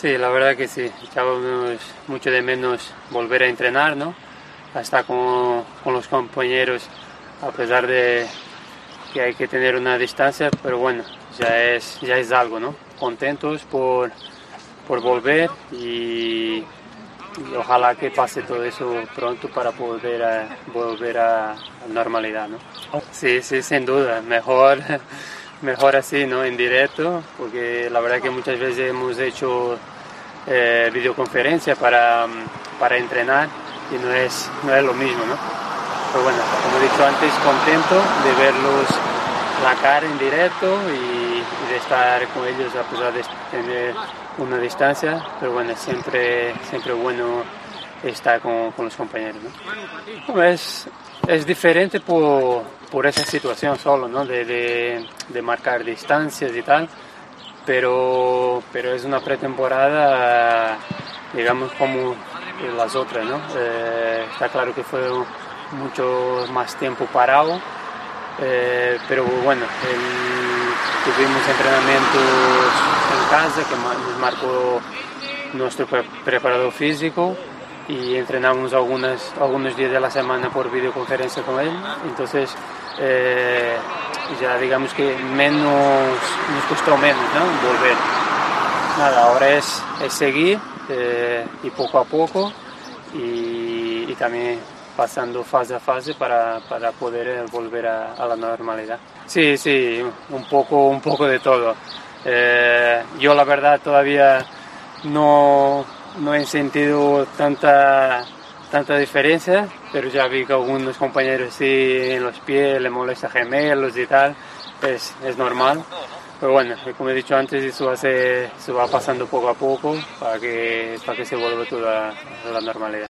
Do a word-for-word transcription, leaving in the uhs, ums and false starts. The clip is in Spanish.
Sí, la verdad que sí, echábamos mucho de menos volver a entrenar, ¿no? Hasta con, con los compañeros, a pesar de que hay que tener una distancia, pero bueno, ya es, ya es algo, ¿no? Contentos por, por volver y, y ojalá que pase todo eso pronto para poder a, volver a la normalidad, ¿no? Sí, sí, sin duda, mejor, mejor así, ¿no? En directo, porque la verdad que muchas veces hemos hecho eh, videoconferencia para, para entrenar y no es, no es lo mismo, ¿no? Pero bueno, como he dicho antes, contento de verlos la cara en directo y, y de estar con ellos a pesar de tener una distancia, pero bueno, siempre, siempre bueno estar con, con los compañeros, ¿no? Es, es diferente por, por esa situación solo, ¿no? De, de, de marcar distancias y tal, pero, pero es una pretemporada, digamos, como las otras, ¿no? Eh, está claro que fue mucho más tiempo parado, eh, pero bueno, el, tuvimos entrenamientos en casa que nos marcó nuestro pre preparador físico y entrenamos algunas, algunos días de la semana por videoconferencia con él, entonces eh, ya digamos que menos, nos costó menos, ¿no? Volver. Nada, ahora es, es seguir eh, y poco a poco y, y también pasando fase a fase para, para poder volver a, a la normalidad. Sí, sí, un poco, un poco de todo. Eh, yo la verdad todavía no, no he sentido tanta, tanta diferencia, pero ya vi que algunos compañeros sí en los pies le molesta gemelos y tal, es, es normal. Pero bueno, como he dicho antes, eso va, a ser, eso va pasando poco a poco para que, para que se vuelva toda a la normalidad.